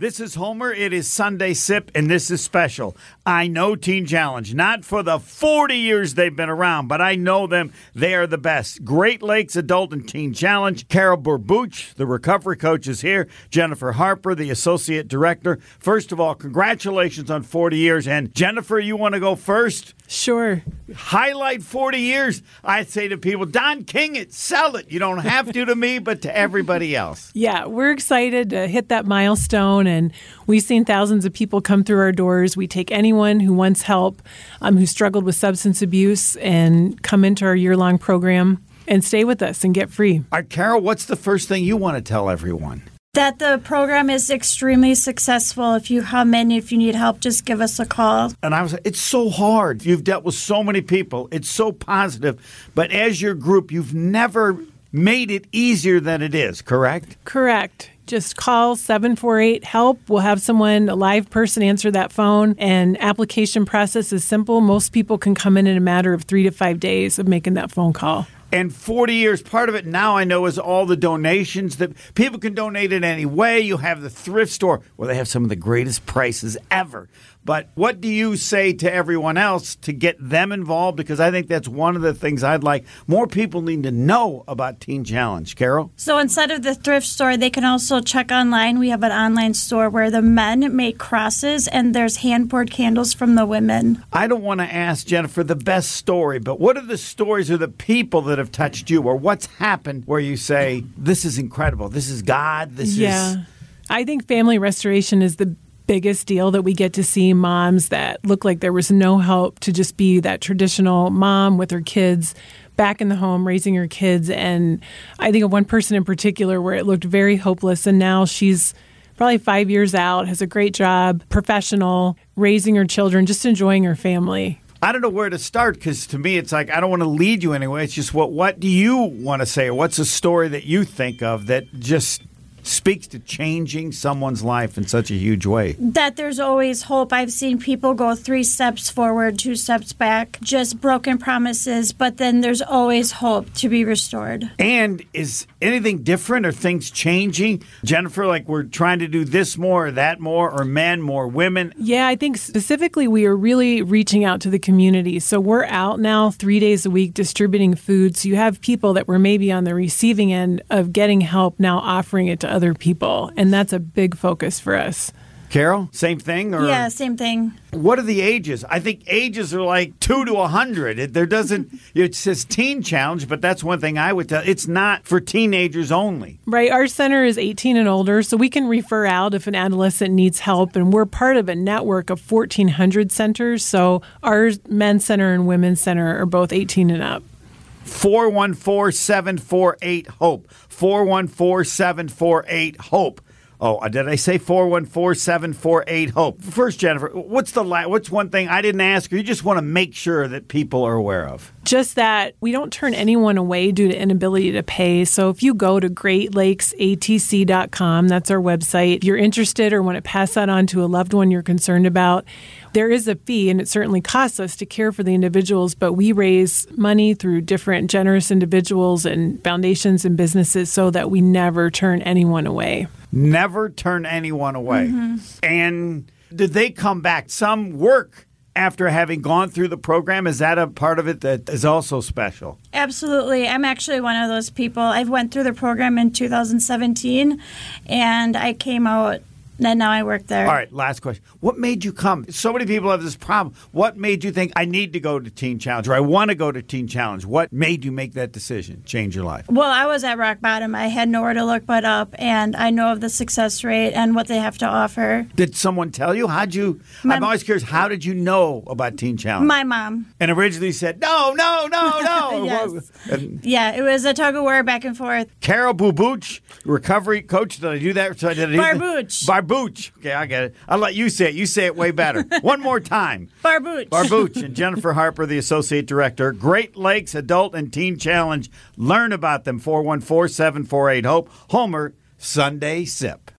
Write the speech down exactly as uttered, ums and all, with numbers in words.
This is Homer. It is Sunday Sip, and this is special. I know Teen Challenge, not for the forty years they've been around, but I know them. They are the best. Great Lakes Adult and Teen Challenge. Carol Burbuch, the recovery coach, is here. Jennifer Harper, the associate director. First of all, congratulations on forty years. And Jennifer, you want to go first? Sure. Highlight forty years. I say to people, Don King it, sell it. You don't have to to me, but to everybody else. Yeah, we're excited to hit that milestone, and we've seen thousands of people come through our doors. We take anyone who wants help, um, who struggled with substance abuse, and come into our year-long program and stay with us and get free. All right, Carol, what's the first thing you want to tell everyone? That the program is extremely successful. If you come in, if you need help, just give us a call. And I was it's so hard. You've dealt with so many people. It's so positive. But as your group, you've never made it easier than it is, correct? Correct. Just call seven four eight HELP. We'll have someone, a live person, answer that phone. And application process is simple. Most people can come in in a matter of three to five days of making that phone call. And forty years, part of it now I know is all the donations that people can donate in any way. You have the thrift store where they have some of the greatest prices ever. But what do you say to everyone else to get them involved? Because I think that's one of the things I'd like. More people need to know about Teen Challenge. Carol? So instead of the thrift store, they can also check online. We have an online store where the men make crosses and there's hand-poured candles from the women. I don't want to ask Jennifer the best story, but what are the stories or the people that have touched you, or what's happened where you say, this is incredible, this is God, this yeah. is... I think family restoration is the biggest deal, that we get to see moms that look like there was no help to just be that traditional mom with her kids back in the home raising her kids. And I think of one person in particular where it looked very hopeless, and now she's probably five years out, has a great job, professional, raising her children, just enjoying her family. I don't know where to start, because to me it's like I don't want to lead you anyway. It's just what what do you want to say? What's a story that you think of that just speaks to changing someone's life in such a huge way? That there's always hope. I've seen people go three steps forward, two steps back, just broken promises, but then there's always hope to be restored. And is anything different? Are things changing? Jennifer, like we're trying to do this more or that more, or men, more women? Yeah, I think specifically we are really reaching out to the community. So we're out now three days a week distributing food. So you have people that were maybe on the receiving end of getting help now offering it to other people. And that's a big focus for us. Carol, same thing? Or yeah, same thing. What are the ages? I think ages are like two to a hundred. It, there doesn't, it says Teen Challenge, but that's one thing I would tell. It's not for teenagers only. Right. Our center is eighteen and older, so we can refer out if an adolescent needs help. And we're part of a network of fourteen hundred centers. So our men's center and women's center are both eighteen and up. four one four, seven four eight, HOPE. four one four, seven four eight, HOPE. Oh, did I say four one four, seven four eight, HOPE? First, Jennifer, what's the la- what's one thing I didn't ask you? You just want to make sure that people are aware of. Just that we don't turn anyone away due to inability to pay. So if you go to great lakes a t c dot com, that's our website, if you're interested or want to pass that on to a loved one you're concerned about, there is a fee, and it certainly costs us to care for the individuals, but we raise money through different generous individuals and foundations and businesses so that we never turn anyone away. Never turn anyone away. Mm-hmm. And did they come back? Some work after having gone through the program. Is that a part of it that is also special? Absolutely. I'm actually one of those people. I went through the program in two thousand seventeen, and I came out, and now I work there. All right, last question. What made you come? So many people have this problem. What made you think, I need to go to Teen Challenge, or I want to go to Teen Challenge? What made you make that decision, change your life? Well, I was at rock bottom. I had nowhere to look but up, and I know of the success rate and what they have to offer. Did someone tell you? How'd you? My, I'm always curious, how did you know about Teen Challenge? My mom. And originally said, no, no, no, no. Yes. And yeah, it was a tug of war back and forth. Carol Burbuch, recovery coach. Did I do that? Did I do Barbuch. Barbuch. Okay, I get it. I'll let you say it. You say it way better. One more time. Barbuch. Barbuch. And Jennifer Harper, the associate director. Great Lakes Adult and Teen Challenge. Learn about them. four one four, seven four eight, HOPE. Homer, Sunday Sip.